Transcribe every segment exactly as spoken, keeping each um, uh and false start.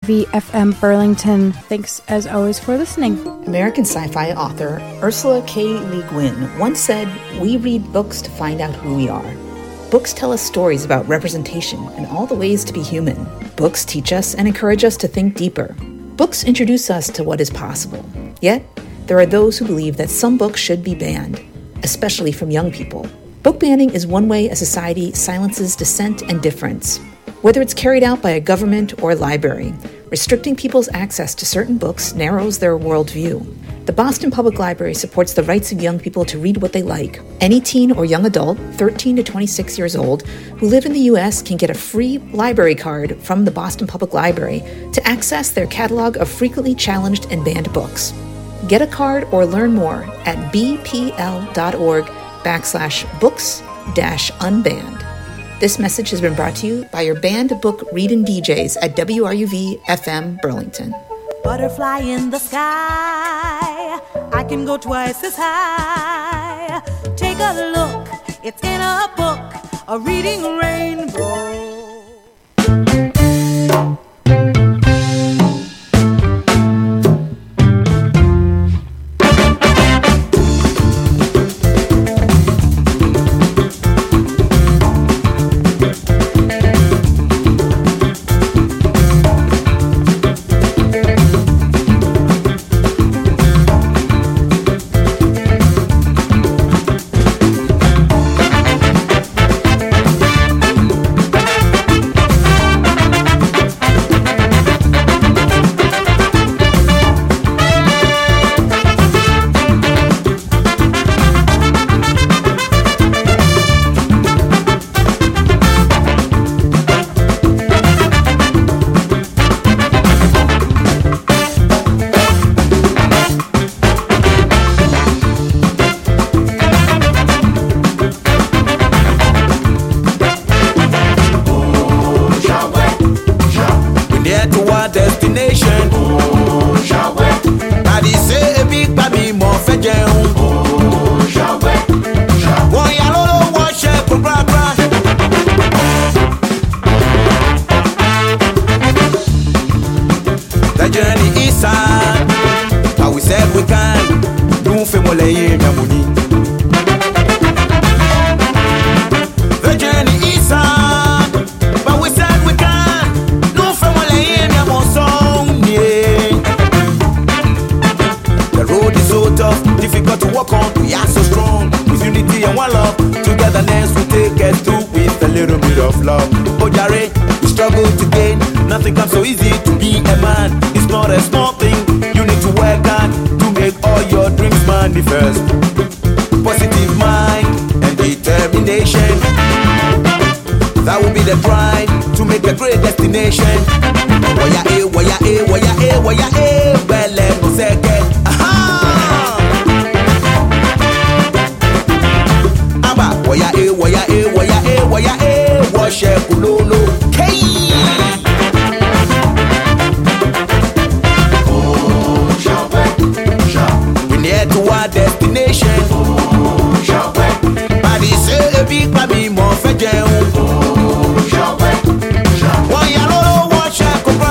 V F M Burlington. Thanks, as always, for listening. American sci-fi author Ursula K. Le Guin once said, "We read books to find out who we are." Books tell us stories about representation and all the ways to be human. Books teach us and encourage us to think deeper. Books introduce us to what is possible. Yet, there are those who believe that some books should be banned, especially from young people. Book banning is one way a society silences dissent and difference. Whether it's carried out by a government or a library, restricting people's access to certain books narrows their worldview. The Boston Public Library supports the rights of young people to read what they like. Any teen or young adult, thirteen to twenty-six years old, who live in the U S can get a free library card from the Boston Public Library to access their catalog of frequently challenged and banned books. Get a card or learn more at bpl.org backslash books dash unbanned. This message has been brought to you by your banned book reading D Js at W R U V F M Burlington. Butterfly in the sky, I can go twice as high. Take a look, it's in a book, a reading rainbow. One yellow, one shack,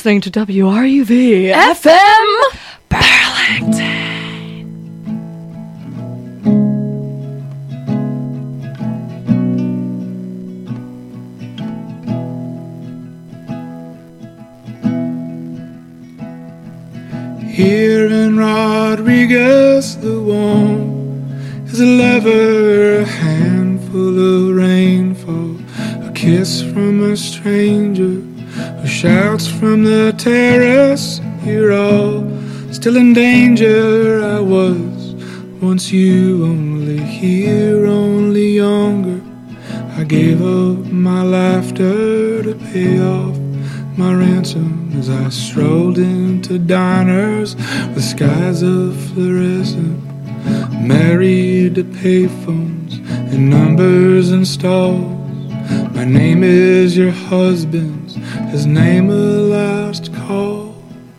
listening to W R U V F M Burlington. Here in Rodriguez, the warm is a lever, a handful of rainfall, a kiss from a stranger who shouts from the terrace. You're all still in danger. I was once you, only here, only younger. I gave up my laughter to pay off my ransom as I strolled into diners with skies of fluorescent, married to payphones and numbers and stalls. My name is your husband's, his name a last call.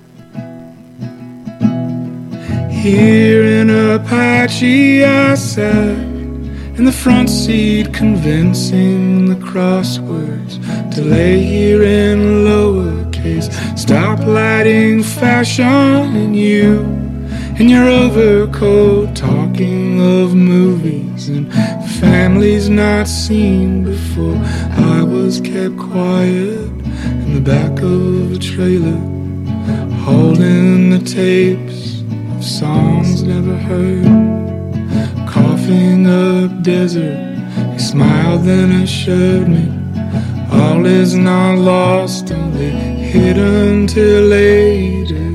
Here in Apache I sat in the front seat, convincing the crosswords to lay here in lowercase, stoplighting fashion, and you in your overcoat, talking of movies and families not seen before. I was kept quiet in the back of a trailer, holding the tapes of songs never heard. Coughing up desert, he smiled then assured me all is not lost, only hidden till later.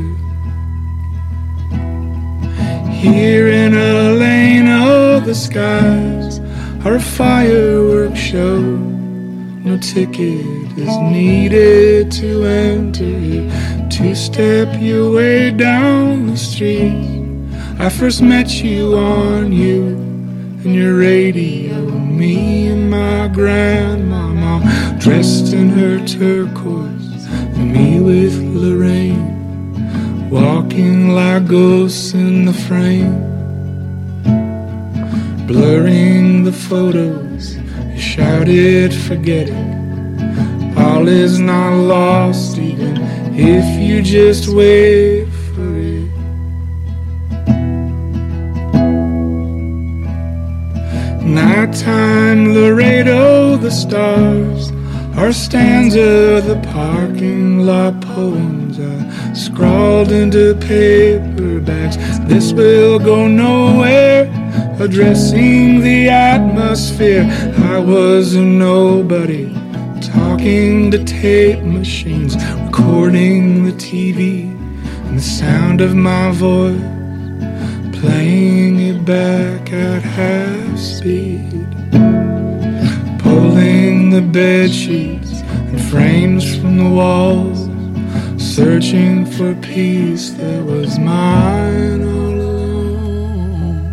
Here in Elena, the skies are a fireworks show. No ticket is needed to enter. Two-step your way down the street. I first met you on you and your radio, me and my grandmama dressed in her turquoise, and me with Lorraine, walking like ghosts in the frame, blurring the photos. You shouted, forget it, all is not lost, even if you just wait for it. Nighttime Laredo, the stars are a stanza of the parking lot poems I scrawled into paperbacks. This will go nowhere, addressing the atmosphere. I was a nobody, talking to tape machines, recording the T V and the sound of my voice, playing it back at half speed, pulling the bed sheets and frames from the walls, searching for peace that was mine all along.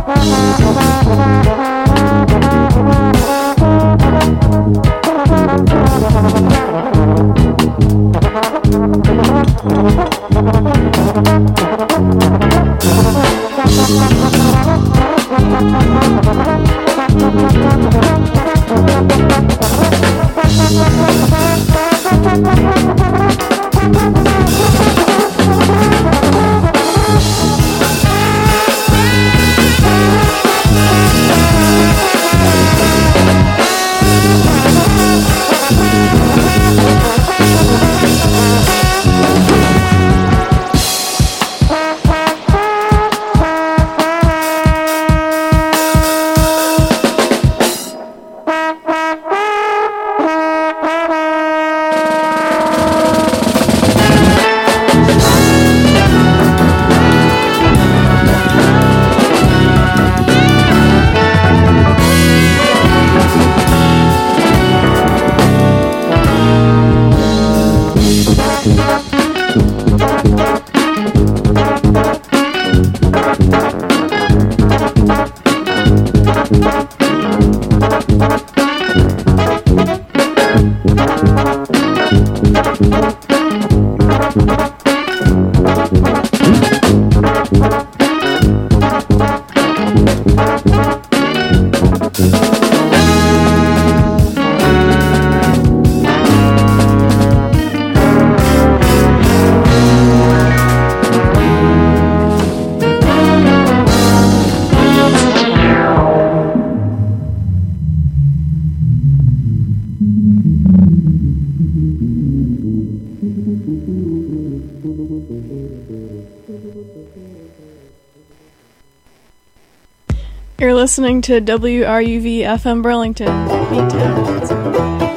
You're listening to W R U V F M Burlington, Beat Town.